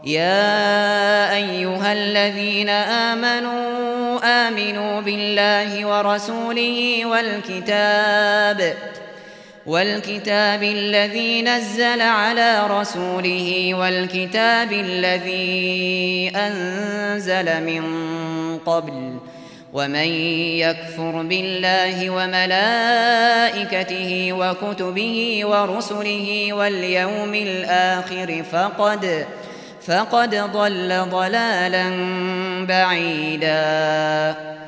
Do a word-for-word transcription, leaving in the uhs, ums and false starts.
يا أيها الذين آمنوا آمنوا بالله ورسوله والكتاب والكتاب الذي نزل على رسوله والكتاب الذي أنزل من قبل ومن يكفر بالله وملائكته وكتبه ورسله واليوم الآخر فقد فقد ضل ضلالا بعيدا.